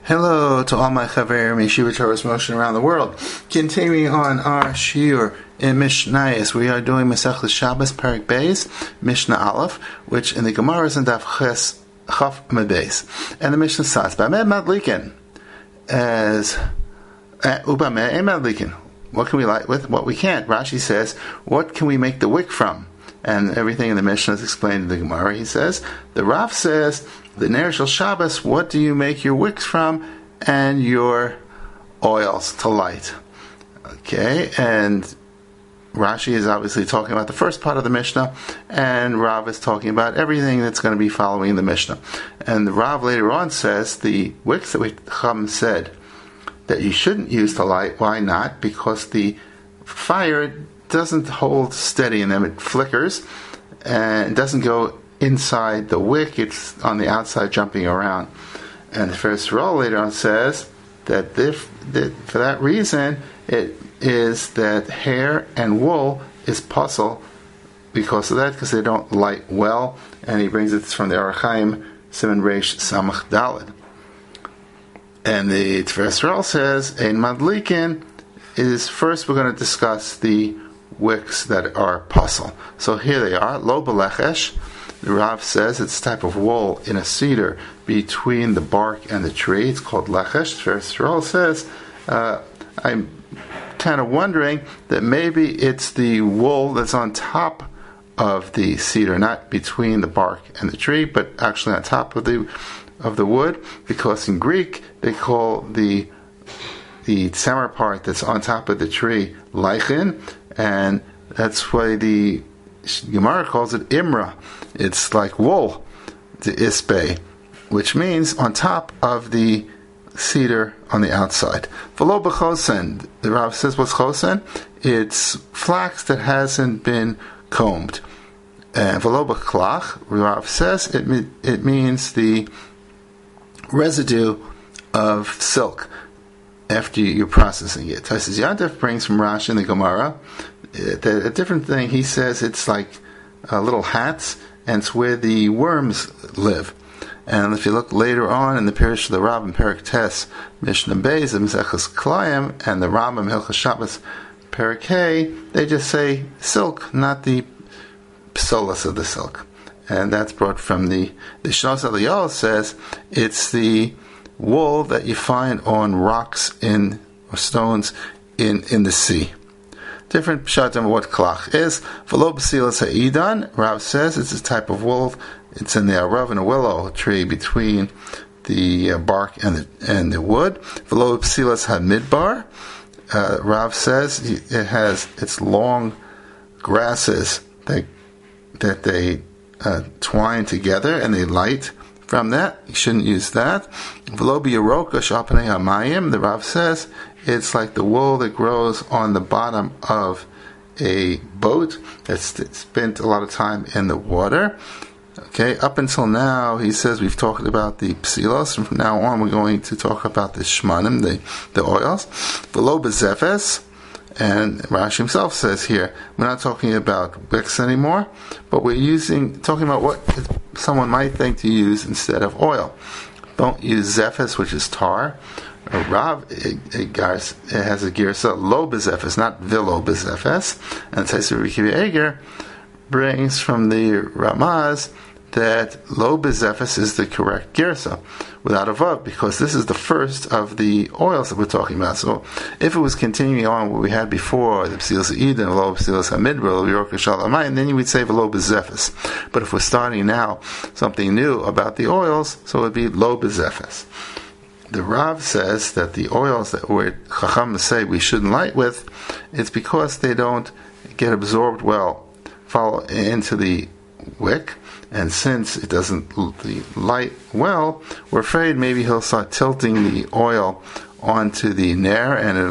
Hello to all my Chaverim Yeshiva Torah's motion around the world. Continuing on our shiur in Mishnayos, we are doing Masechtas Shabbos Perek Beis, Mishnah Aleph, which in the Gemara is in Daf Ches Chaf Amud Beis, and the Mishnah starts Bameh Madlikin as Ubameh Madlikin. What can we light with? What we can't. Rashi says, what can we make the wick from? And everything in the Mishnah is explained in the Gemara. He says, the Rav says, the Ner Shel Shabbos, what do you make your wicks from and your oils to light? Okay, and Rashi is obviously talking about the first part of the Mishnah, and Rav is talking about everything that's going to be following the Mishnah. And the Rav later on says the wicks that we Chum said that you shouldn't use to light. Why not? Because the fire doesn't hold steady in them. It flickers and it doesn't go inside the wick. It's on the outside jumping around. And the first roll later on says that for that reason it is that hair and wool is puzzle because of that, because they don't light well. And he brings it from the Orach Chaim Siman Reish Samach Daled. And the first roll says Ein Madlikin is first we're going to discuss the wicks that are puzzle. So here they are. Lo belechesh. The Rav says it's a type of wool in a cedar between the bark and the tree. It's called lechesh. First roll says, I'm kind of wondering that maybe it's the wool that's on top of the cedar, not between the bark and the tree, but actually on top of the wood, because in Greek they call the summer part that's on top of the tree lichin, and that's why the Gemara calls it imra. It's like wool, the ispe, which means on top of the cedar on the outside. V'lo b'chosen, the Rav says, what's chosen? It's flax that hasn't been combed. And v'lo b'klach, Rav says, it means the residue of silk after you're processing it. Tosfos Yontif brings from Rashi in the Gemara that a different thing. He says it's like little hats, and it's where the worms live. And if you look later on in the Parish of the Rav and Perek Tes, Mishnah Beis, and Mesechus Klayim, and the Rambam Hilchos Shabbos Perek Hey, they just say silk, not the psolas of the silk. And that's brought from the Shnos Eliyahu says it's the wool that you find on rocks or stones in the sea. Different pshatim of what klach is. V'lo b'silas ha'idan, Rav says it's a type of wool. It's in the arav and a willow tree between the bark and the wood. V'lo b'silas ha'midbar, Rav says it has its long grasses that they twine together and they light from that. You shouldn't use that. V'lo b'yaroka shapanei hamayim, the Rav says it's like the wool that grows on the bottom of a boat that's spent a lot of time in the water. Okay, up until now, he says we've talked about the psilos, and from now on we're going to talk about the shmanim, the oils. V'lo b'zefes, and Rashi himself says here, we're not talking about wicks anymore, but we're talking about what someone might think to use instead of oil. Don't use zefes, which is tar. Rav has a girsa lo bezefes, not vilo bezefes, and Tosfos Rabbi Akiva Eiger brings from the Ramaz that lo bezefes is the correct girsa without a vav, because this is the first of the oils that we're talking about. So if it was continuing on what we had before, the psilas ha'idin, lo psilas ha'midbar, lo yorka shalamayim, then you would say lo bezefes. But if we're starting now something new about the oils, so it would be lo bezefes. The Rav says that the oils that Chacham say we shouldn't light with, it's because they don't get absorbed well, fall into the wick, and since it doesn't light well, we're afraid maybe he'll start tilting the oil onto the ner,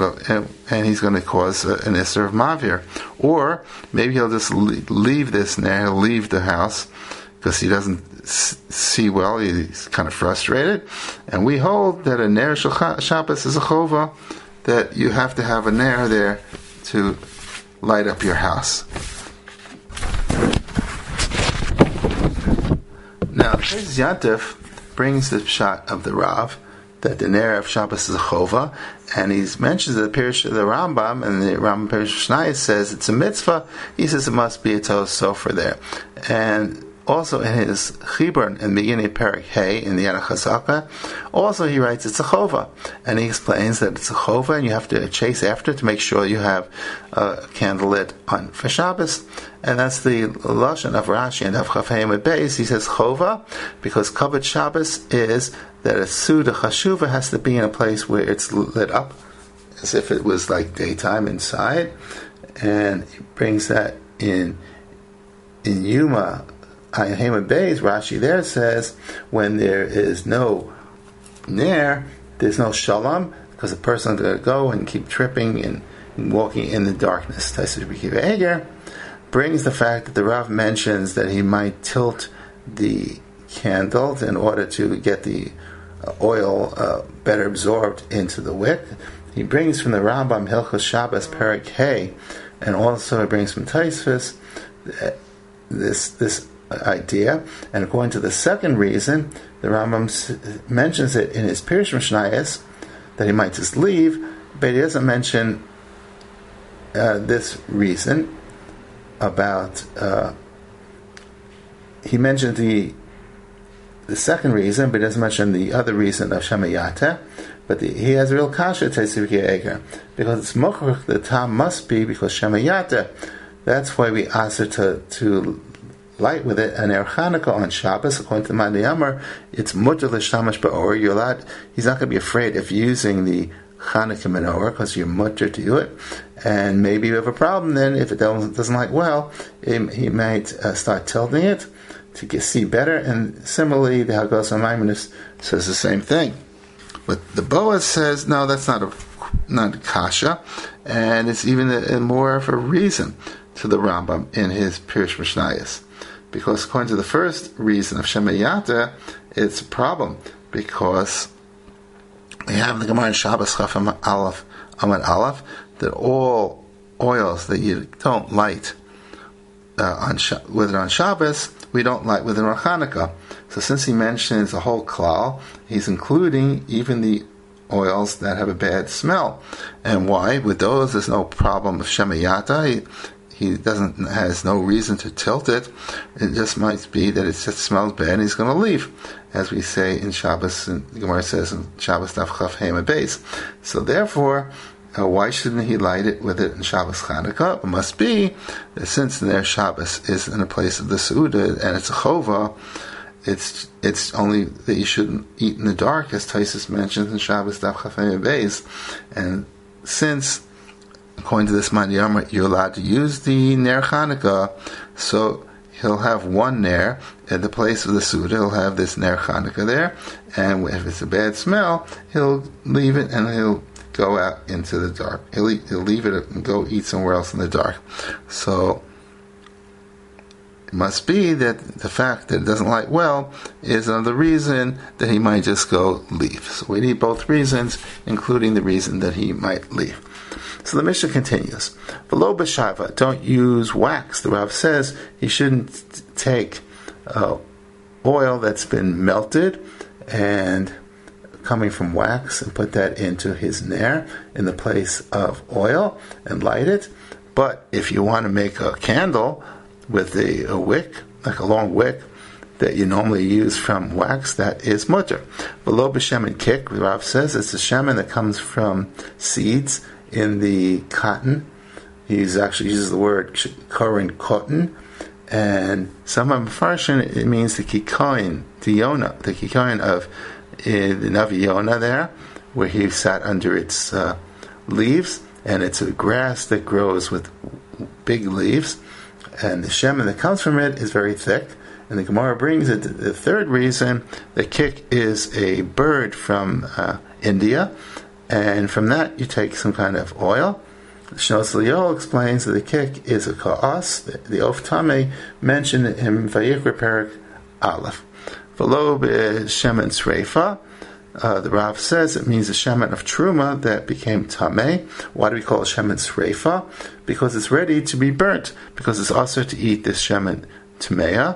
and he's going to cause an isser of mavir. Or maybe he'll just leave this ner, he'll leave the house, because he doesn't see well, he's kind of frustrated. And we hold that a ner shel Shabbos is a chova, that you have to have a ner there to light up your house. Now, Tosfos Yontif brings the pshat of the Rav that the Ner of Shabbos is a chova, and he mentions the Rambam, and the Rambam Pirish Mishnayos says it's a mitzvah. He says it must be a Toos Sofer there. And also in his Chibur in the beginning of Perek Hey in the Yad HaChazaka, also he writes it's a chova, and he explains that it's a chova and you have to chase after it to make sure you have a candle lit on for Shabbos. And that's the lashon of Rashi and of Chafayim Beis. He says chova because Kavod Shabbos is that a Suda Chashuva has to be in a place where it's lit up as if it was like daytime inside, and he brings that in Yuma Hema Beis. Rashi there says when there is no Ner, there's no Shalom, because a person is going to go and keep tripping and walking in the darkness. Taisvish B'Kiva Eger brings the fact that the Rav mentions that he might tilt the candles in order to get the oil better absorbed into the wick. He brings from the Rambam Hilchos Shabbos Perek Hey, and also he brings from Taisvish this idea, and according to the second reason, the Rambam mentions it in his Pirish Mishnayos that he might just leave, but he doesn't mention this reason about. He mentioned the second reason, but he doesn't mention the other reason of Shemayata. But he has a real kasha Taisvish Eger, because it's mochach. The tam must be because Shemayata. That's why we ask her to light with it an Ner Chanukah on Shabbos. According to Mandi Amar, it's mutter l'shtamash ba'or. You're allowed. He's not going to be afraid of using the Chanukah menorah because you're mutter to do it. And maybe you have a problem then if it doesn't light well. He might start tilting it to see better. And similarly, the Haggadah Maimonides says the same thing. But the Boaz says no, that's not a kasha, and it's even more of a reason to the Rambam in his Pirish Mishnayos. Because according to the first reason of Shemayata, it's a problem, because we have the Gemara in Shabbos Chaf Aleph Amud Aleph that all oils that you don't light with it on Shabbos, we don't light with it on Chanukah. So since he mentions a whole klal, he's including even the oils that have a bad smell. And why? With those, there's no problem of Shemayata. He has no reason to tilt it. It just might be that it just smells bad and he's going to leave, as we say in Shabbos, and the Gemara says in Shabbos Daf Chaf Hema Beis. So therefore, why shouldn't he light it with it in Shabbos Chanukah? It must be that since their Shabbos is in a place of the Seudah and it's a chova, it's only that you shouldn't eat in the dark, as Taisus mentions in Shabbos Daf Chaf Hema Beis. And since according to this Mandi Amar, you're allowed to use the Ner Chanukah, so he'll have one Ner at the place of the Suda. He'll have this Ner Chanukah there, and if it's a bad smell, he'll leave it and he'll go out into the dark. He'll leave it and go eat somewhere else in the dark. So it must be that the fact that it doesn't light well is another reason that he might just go leave. So we need both reasons, including the reason that he might leave. So the Mishnah continues. V'lo b'shava, don't use wax. The Rav says he shouldn't take oil that's been melted and coming from wax and put that into his ner in the place of oil and light it. But if you want to make a candle with a wick, like a long wick, that you normally use from wax, that is mutter. V'lo b'shemen kik, the Rav says it's a shemen that comes from seeds in the cotton. He actually uses the word korin cotton, and some of Mepharshim, it means the kikoin, the kikoin of the Navi Yonah there, where he sat under its leaves, and it's a grass that grows with big leaves, and the shemen that comes from it is very thick. And the Gemara brings it. The third reason, the kik is a bird from India, and from that you take some kind of oil. Shnos Liol explains that the kik is a ka'as, the oftame mentioned in Vayikra Perek Aleph. V'lo b'shemen sreifa, the Rav says it means a shemen of truma that became tameh. Why do we call it shemen sreifa? Because it's ready to be burnt, because it's also to eat this shemen tameah.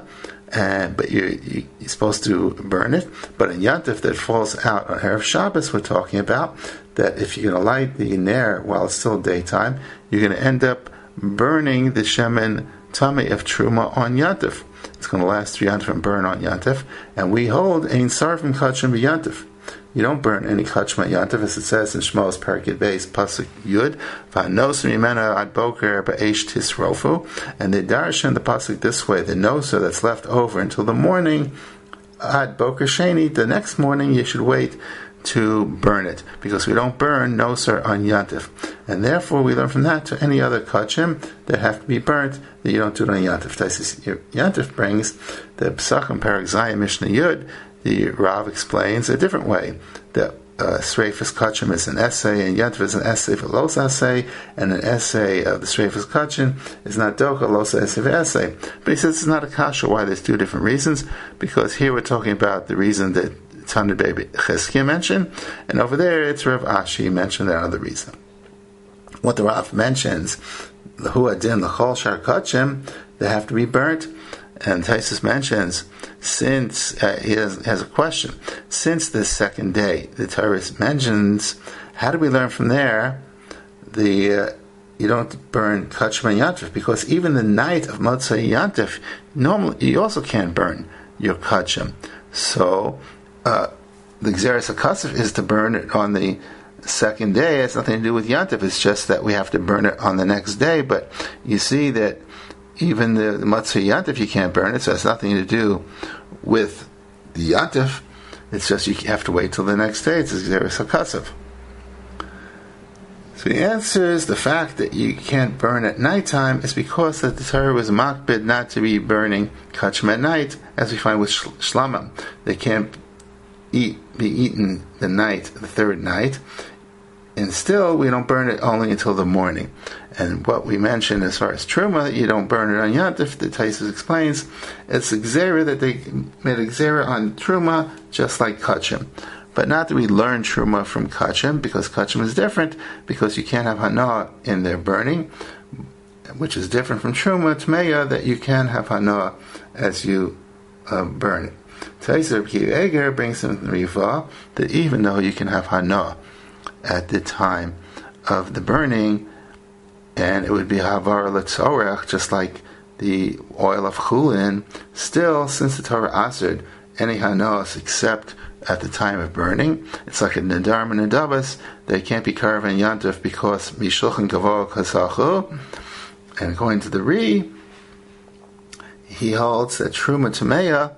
but you're supposed to burn it. But in Yantif that falls out on Erev Shabbos, we're talking about that if you're going to light the ner while it's still daytime, you're going to end up burning the shemen tummy of Truma on Yantif. It's going to last 3 Yantif and burn on Yantif. And we hold Ein Sarfim Kachim B'Yantif. You don't burn any kachma yantiv, as it says in Shmos Parakid Beis Pasuk Yud. Va'nos mimena ad boker ba'esh tisrofu, and they darshan the pasuk this way: the noser that's left over until the morning ad boker sheni. The next morning you should wait to burn it, because we don't burn noser on yantiv, and therefore we learn from that to any other kachim that have to be burnt that you don't do it on yantiv. Yantiv brings the Pesachim Parak Zayin Mishnah Yud. The Rav explains a different way that Sreifas Kachim is an essay, and Yantiv is an essay for Los Essay, and an essay of the Sreifas Kachim is not Doka, Los Essay. But he says it's not a kasha. Why? There's 2 different reasons. Because here we're talking about the reason that Tana Baby Cheskia mentioned, and over there it's Rav Ashi mentioned that other reason. What the Rav mentions, L'hu Adin L'chol Shar Kachim, they have to be burnt. And Taisus mentions, since he has a question, since the second day, the Torah mentions, how do we learn from there? You don't burn kachim and yantif, because even the night of Motzei Yantif, normally you also can't burn your kachim. So the Gzeres HaKasif is to burn it on the second day. It has nothing to do with yantif. It's just that we have to burn it on the next day. But you see that even the Matzah Yantif you can't burn it, so it has nothing to do with the Yantif. It's just you have to wait till the next day. It's a Gzeres HaKasif. So the answer is the fact that you can't burn at nighttime is because that the Torah was makbid not to be burning kachim at night, as we find with shlamim. They can't be eaten the third night, and still we don't burn it only until the morning. And what we mentioned as far as truma, you don't burn it on yantif, the Taisus explains, it's a gzera that they made a gzera on truma just like kachim. But not that we learn truma from kachim, because kachim is different, because you can't have hana in their burning, which is different from truma, tmeya, that you can have hana as you burn it. Taisus Eger brings in the Riva that even though you can have hana at the time of the burning, and it would be havar letzorech, just like the oil of chulin, still, since the Torah answered any hanos except at the time of burning, it's like a nedar and nedavas, they can't be carved in yantif because mishulchan gavor kasachu. And according to the Ri, he holds that truma tameya,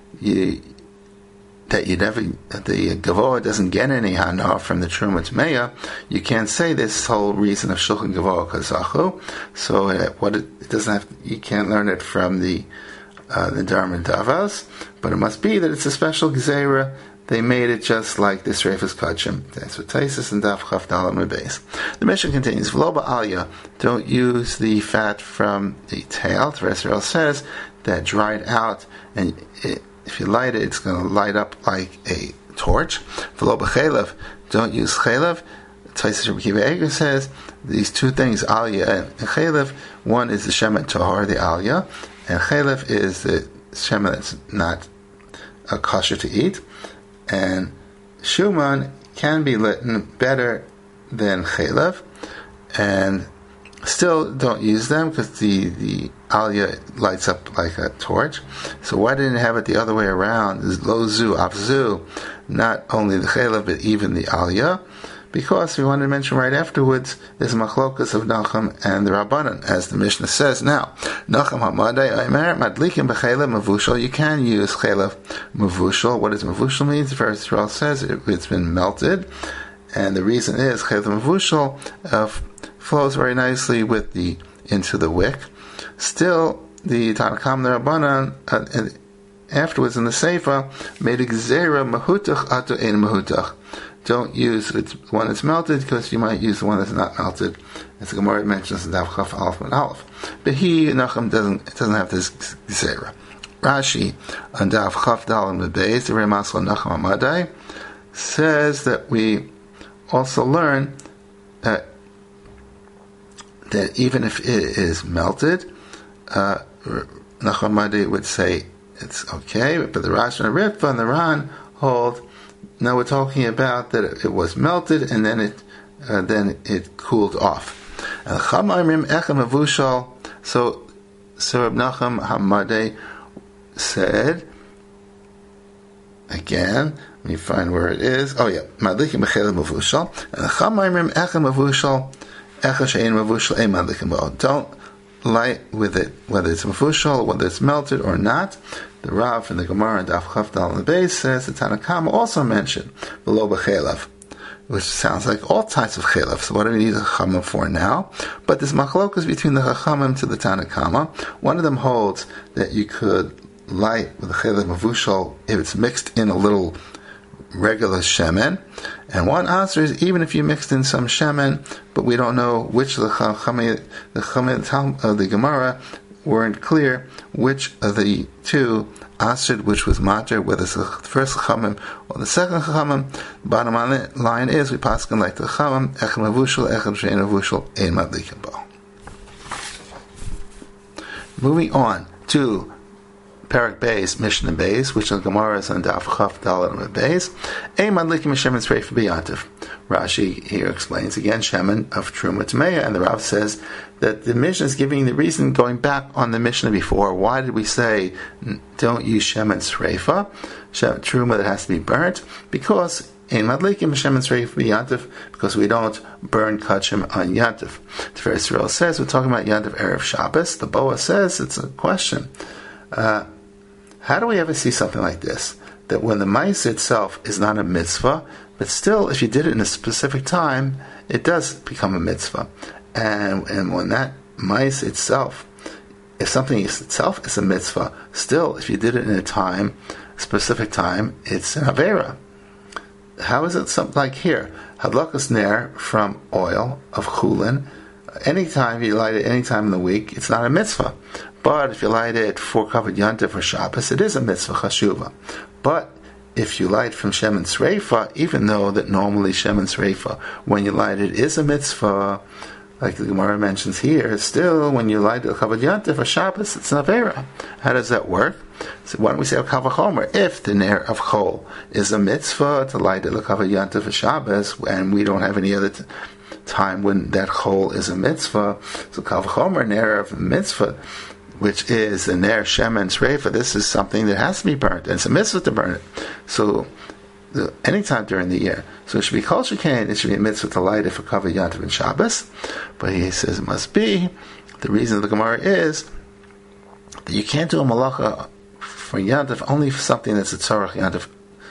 the Gavor doesn't get any hana from the Truma Tmeya, you can't say this whole reason of Shulchan Gavor Kazachu. So it doesn't have, you can't learn it from the Dharma Davos, but it must be that it's a special Gzeira. They made it just like this Reifus Kachim. That's what Taisus and Daf Chaf Dalam Rebbeis. The mission continues, V'lo ba'alya, don't use the fat from the tail. The Israel says that dried out, and if you light it, it's going to light up like a torch. V'lo b'chelev, don't use chelev. Taisus Rebbe Kiva Eger says these 2 things, alya and chelev. One is the shemen tahor, the alya, and chelev is the shemen that's not kosher to eat. And shuman can be lit better than chelev, and still don't use them because the alya lights up like a torch. So why didn't it have it the other way around? Is lo zu afzu, not only the chelev but even the alya? Because we wanted to mention right afterwards, there's machlokas of Nachum and the Rabbanan, as the Mishnah says now. Nachum hamadai aimer madlikim b'chelev mavushal. You can use chelev mavushal. What does mavushal mean? The first Yisrael says it's been melted, and the reason is chelev mavushal flows very nicely into the wick. Still, the Tanakam the Rabbanan afterwards in the Seifa made a gzera mahutach atu ein mahutach. Don't use the one that's melted, because you might use the one that's not melted. As the Gemara mentions in Daf Chaf Aleph and Aleph. But Nachum doesn't have this gzera. Rashi on Daf Chaf Dalam Bebeis, the Remasla Nachum Amadai, says that we also learn that even if it is melted, Nachum Amadai would say it's okay. But the Rashi and the Ritva and the Ran hold, no, we're talking about that it was melted and then it cooled off. And so Reb Nachum Hamadeh said, again, let me find where it is. Oh yeah, Madlikim b'chelev mavushal. And the Chamaimrim echa mavushal, echa she'ein mavushal, ein madlikim b'o. Don't light with it, whether it's mavushal, whether it's melted or not. The Rav in the Gemara and Daf Chaf Dal on the base says the Tanna Kama also mentioned below b'chelev, which sounds like all types of chelev. So what do we need a chachamim for now? But there's machlokas between the chachamim to the Tanna Kama. One of them holds that you could light with the chelev mavushal if it's mixed in a little regular shemen, and one answer is even if you mixed in some shemen, but we don't know which of the chachamim of the Gemara weren't clear which of the two answered which was matter, whether it's the first chachamim or the second chachamim. Bottom line is we paskin like the chachamim echad mavushal, echad she'ein mavushal, ein madlikim bo. Moving on to Parak Beis, Mishnah Beis, which the Gemara is on Daf Chaf Dalet on Beis. Ein madlikim shemen tzreif b'yantiv. Rashi here explains again shemen of Truma Tmeya, and the Rav says that the Mishnah is giving the reason going back on the Mishnah before. Why did we say don't use shemen tzreifa, Truma that has to be burnt? Because ein madlikim shemen tzreif b'yantiv, because we don't burn kachim on yantiv. The first Yisrael says we're talking about yantiv erev Shabbos. The Boa says it's a question. How do we ever see something like this? That when the mice itself is not a mitzvah, but still, if you did it in a specific time, it does become a mitzvah. And when that mice itself, if something itself is a mitzvah, still, if you did it in a specific time, it's an avera. How is it something like here? Hadlakas ner from oil of chulin. Anytime you light it, any time in the week, it's not a mitzvah. But if you light it for covered yantiv or Shabbos, it is a mitzvah chashuva. But if you light from shemen tzreifa, even though that normally shemen tzreifa, when you light it, is a mitzvah, like the Gemara mentions here, still when you light it covered yantiv or Shabbos, it's an avera. How does that work? So why don't we say kal vachomer? If the ner of chol is a mitzvah to light it covered yantiv for Shabbos, and we don't have any other time when that chol is a mitzvah, so kal vachomer ner of mitzvah, which is the ner shemen tzreifa, this is something that has to be burnt, and it's a mitzvah to burn it. So, anytime during the year. So it should be kol shekain, it should be a mitzvah to light it for covered yantiv and Shabbos. But he says it must be, the reason of the Gemara is that you can't do a malacha for yantiv only for something that's a tzarech yantiv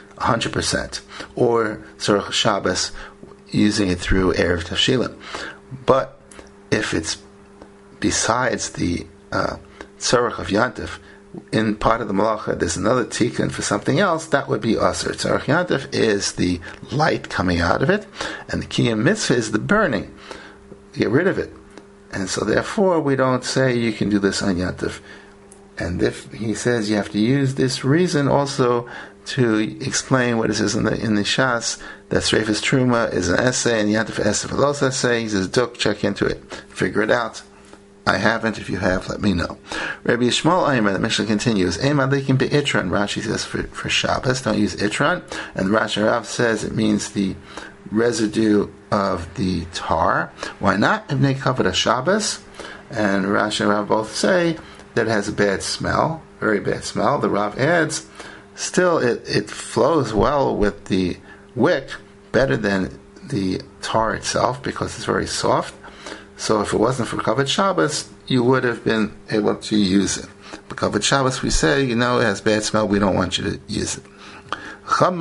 100%, or tzarech Shabbos using it through erev tafshilin. But if it's besides the tzarech of yantif, in part of the malacha, there's another tikkun for something else, that would be aser. Tzarech yantif is the light coming out of it, and the kiyum mitzvah is the burning. Get rid of it. And so therefore, we don't say you can do this on yantif. And if he says you have to use this reason also to explain what it says in the Shas, that Sreifas Truma is an essay, and yantif essay for those essay, he says, Duk, check into it. Figure it out. I haven't. If you have, let me know. Rabbi Yishmael Aimer, the Mishnah continues, Ein madlikim be'itron. Rashi says for Shabbos, don't use itron. And Rashi Rav says it means the residue of the tar. Why not? If they covered a Shabbos, and Rashi and Rav both say that it has a bad smell, very bad smell. The Rav adds, still it flows well with the wick, better than the tar itself, because it's very soft. So if it wasn't for Kavod Shabbos, you would have been able to use it. But Kavod Shabbos, we say, it has bad smell, we don't want you to use it. Chum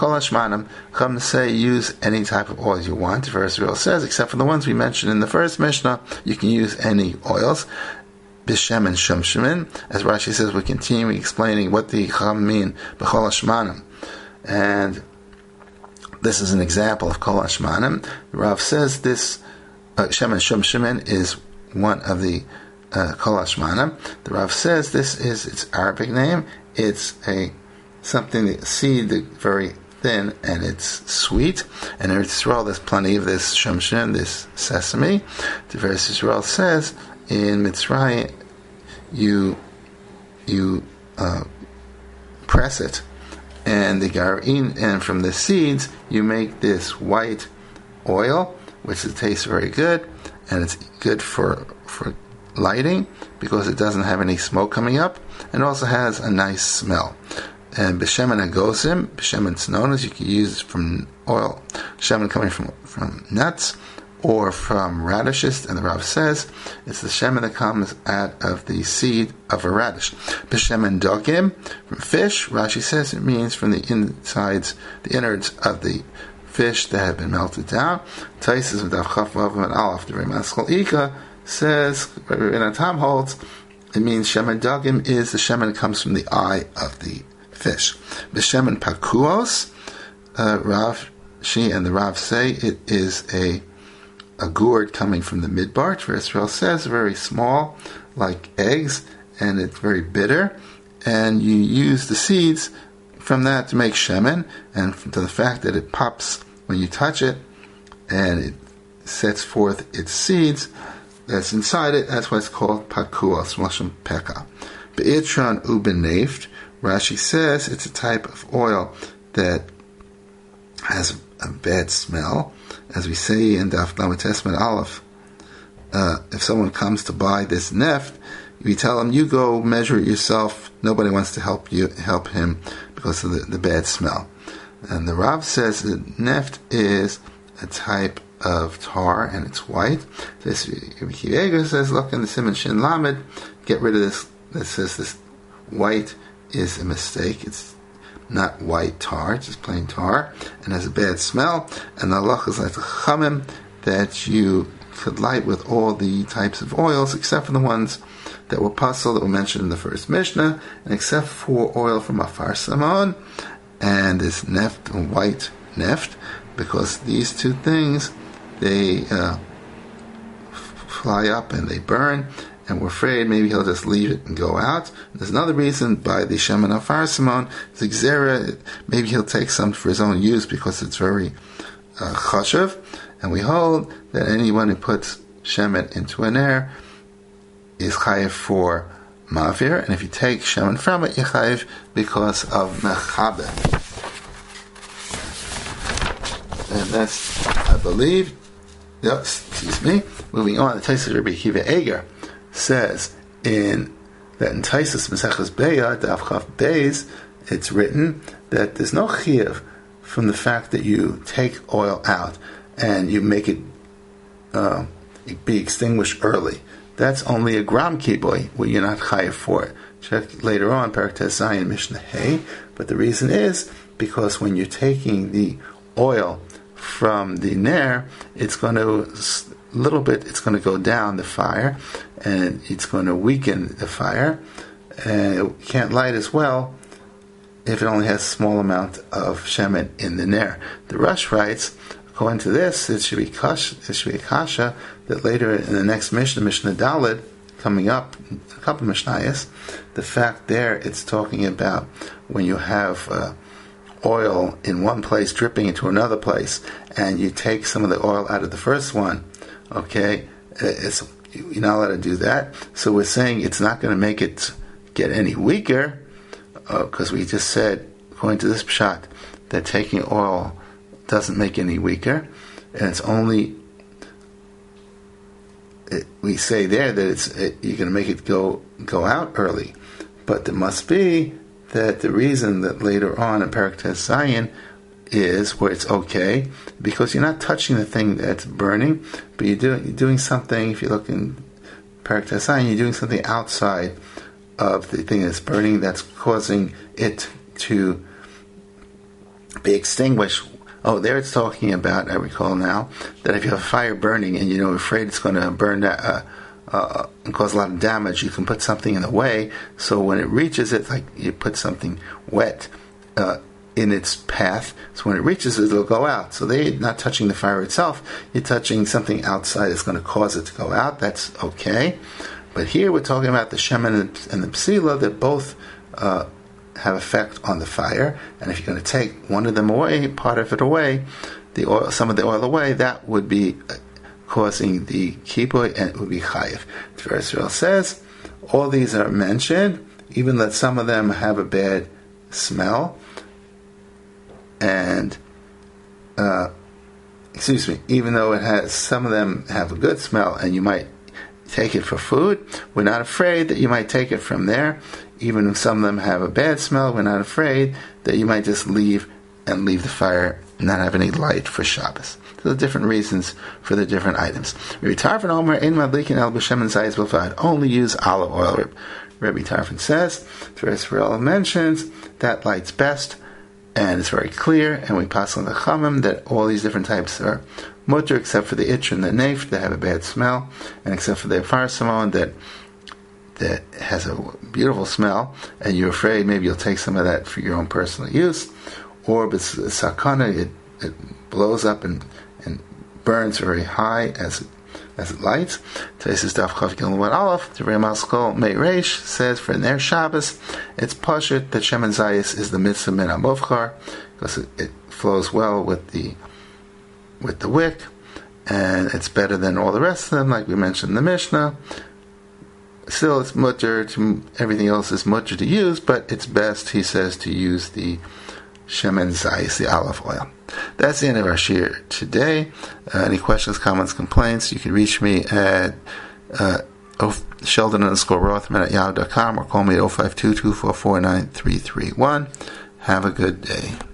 say use any type of oil you want. The verse real says, except for the ones we mentioned in the first Mishnah, you can use any oils. Bishem and Shumshimin. As Rashi says, we're continuing explaining what the Chum mean, B'chol Hashmanim. And this is an example of Kol Hashmanim. Rav says this, Shemen Shumshimin is one of the Kol Hashmanim. The Rav says this is its Arabic name. It's something that seed very thin and it's sweet. And in Israel, there's plenty of this Shumshin, this sesame. The verse Israel says in Mitzrayim, you press it, and the garin, and from the seeds you make this white oil, which tastes very good, and it's good for lighting because it doesn't have any smoke coming up, and also has a nice smell. And b'shemen hagosim, b'shemen tznonos, you can use from oil, shemen coming from nuts or from radishes, and the Rav says it's the shemen that comes out of the seed of a radish. B'shemen dogim, from fish, Rashi says it means from the insides, the innards of the fish that have been melted down. Taisus with Avchaf Vavam and Aleph, the Remaschal Ika says, Rabbi Tam holds, it means shemen dogim is the shemen that comes from the eye of the fish. B'shemen pakuos, Rav, she and the Rav say it is a gourd coming from the midbar. Israel says very small, like eggs, and it's very bitter. And you use the seeds from that to make shemen, and to the fact that it pops when you touch it, and it sets forth its seeds that's inside it. That's why it's called pakuos, Moshem Pekah. Be'itron ubeneft, Rashi says it's a type of oil that has a bad smell. As we say in Daf Lamed Tesman Aleph, if someone comes to buy this neft, you tell him, you go measure it yourself. Nobody wants to help him because of the bad smell. And the Rav says that neft is a type of tar, and it's white. This Kiva says, look in the Siman Shin Lamed, get rid of this. That says this white is a mistake. It's not white tar, it's just plain tar, and has a bad smell. And the halach is like the chamim, that you could light with all the types of oils except for the ones that were puzzle that were mentioned in the first Mishnah, and except for oil from Afar Samon and this neft, white neft, because these two things, they fly up and they burn, and we're afraid maybe he'll just leave it and go out. There's another reason by the Shemen Afar Samon, the Gzera, maybe he'll take some for his own use because it's very chashuv, and we hold that anyone who puts Shemen into an air is chayiv for mavir, and if you take Shemen from it, you're chayiv because of mechaber. And that's, I believe, moving on, the Taisus Rabbi Akiva Eger says in Taisus Maseches Beya, Daf Chaf Beis, it's written that there's no chiyuv from the fact that you take oil out and you make it be extinguished early. That's only a gram kiboy where you're not chayiv for it. Check later on, Parak Tes Zayin Mishnah Hey. But the reason is because when you're taking the oil from the ner, it's going to go down the fire, and it's going to weaken the fire, and it can't light as well if it only has a small amount of shemen in the ner. The Rush writes, according to this, it should be kasha, that later in the next Mishnah Daled, coming up, a couple of Mishnayos, the fact there, it's talking about when you have oil in one place dripping into another place, and you take some of the oil out of the first one, okay, you're not allowed to do that. So we're saying it's not going to make it get any weaker, because we just said, according to this pshat, that taking oil doesn't make any weaker, and it's only, we say there that you're going to make it go out early, but there must be that the reason that later on in Parak Tes Zayin is where it's okay, because you're not touching the thing that's burning, but you're doing something. If you look in Parak Tes Zayin, you're doing something outside of the thing that's burning that's causing it to be extinguished. Oh, there it's talking about, I recall now, that if you have a fire burning and you're afraid it's going to burn and cause a lot of damage, you can put something in the way, so when it reaches it, like you put something wet in its path, so when it reaches it, it'll go out. So they're not touching the fire itself, you're touching something outside that's going to cause it to go out. That's okay. But here we're talking about the shemen and the psila that both have effect on the fire, and if you're going to take one of them away, part of it away, some of the oil away, that would be causing the kiboy, and it would be chayiv. Tver Israel says all these are mentioned, even that some of them have a bad smell, and even though it has, some of them have a good smell, and you might take it for food, we're not afraid that you might take it from there. Even if some of them have a bad smell, we're not afraid that you might just leave the fire and not have any light for Shabbos. So the different reasons for the different items. Rabbi Tarfon Omer, ein madlikin el b'shemen zayis b'lvad. Only use olive oil. Rabbi Tarfon says, Teres Rael mentions that light's best, and it's very clear, and we pass on the Chamim that all these different types are mutter, except for the itch and the nef that have a bad smell, and except for the farsamon that has a beautiful smell, and you're afraid maybe you'll take some of that for your own personal use, or but sakana, it blows up and burns very high as it lights. Taisus Daf Chav Gimel Amud Aleph, the Rei Maskol Mei Reish says for their Shabbos, it's pashut that Shemen Zayis is the mitzvah min hamuvchar, because it flows well with the wick, and it's better than all the rest of them, like we mentioned in the Mishnah. Still, it's mutter to everything else is mutter to use, but it's best, he says, to use the Shemen Zayis, the olive oil. That's the end of our shir today. Any questions, comments, complaints, you can reach me at Sheldon_Rothman@yahoo.com or call me at 052-244-9331. Have a good day.